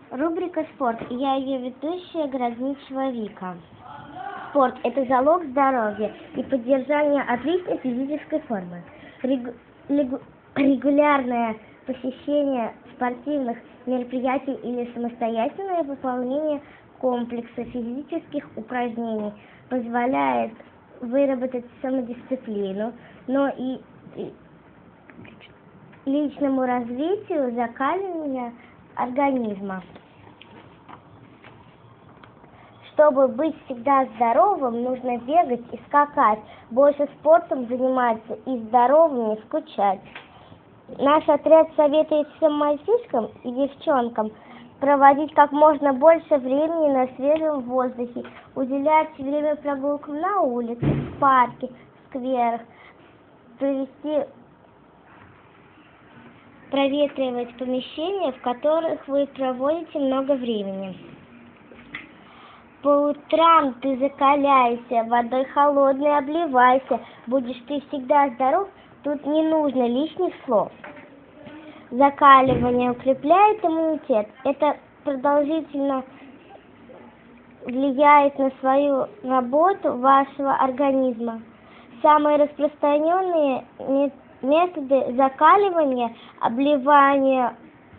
Рубрика «Спорт». Я ее ведущая Городничева Вика. Спорт – это залог здоровья и поддержания отличной физической формы. Регулярное посещение спортивных мероприятий или самостоятельное выполнение комплекса физических упражнений позволяет выработать самодисциплину, но и личному развитию, закаливанию организма. Чтобы быть всегда здоровым, нужно бегать и скакать, больше спортом заниматься и здоровым не скучать. Наш отряд советует всем мальчишкам и девчонкам проводить как можно больше времени на свежем воздухе, уделять время прогулкам на улице, в парке, в скверах, проветривать помещения, в которых вы проводите много времени. По утрам ты закаляйся, водой холодной обливайся, будешь ты всегда здоров, тут не нужно лишних слов. Закаливание укрепляет иммунитет, это продолжительно влияет на свою работу вашего организма. Самые распространенные методы закаливания: обливание,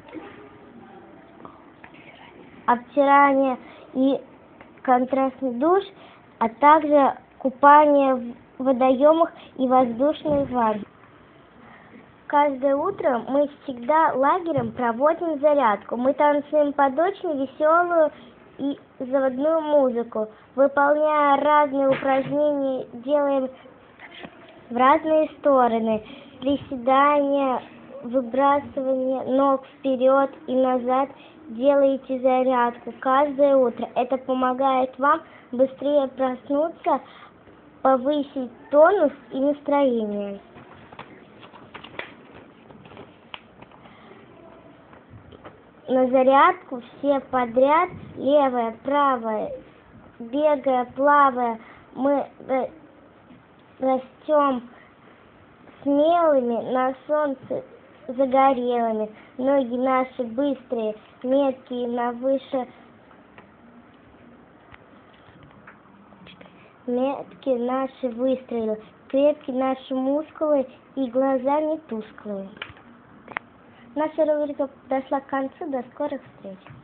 обтирание и контрастный душ, а также купание в водоемах и воздушной ванне. Каждое утро мы всегда лагерем проводим зарядку. Мы танцуем под очень веселую и заводную музыку. Выполняя разные упражнения, делаем в разные стороны. Приседания, выбрасывание ног вперед и назад. Делайте зарядку каждое утро. Это помогает вам быстрее проснуться, повысить тонус и настроение. На зарядку все подряд, левая, правая, бегая, плавая, мы растем смелыми, на солнце загорелыми, ноги наши быстрые, меткие, метки наши выстрелы, крепкие наши мускулы и глаза не тусклые. Наша рубрика подошла к концу. До скорых встреч!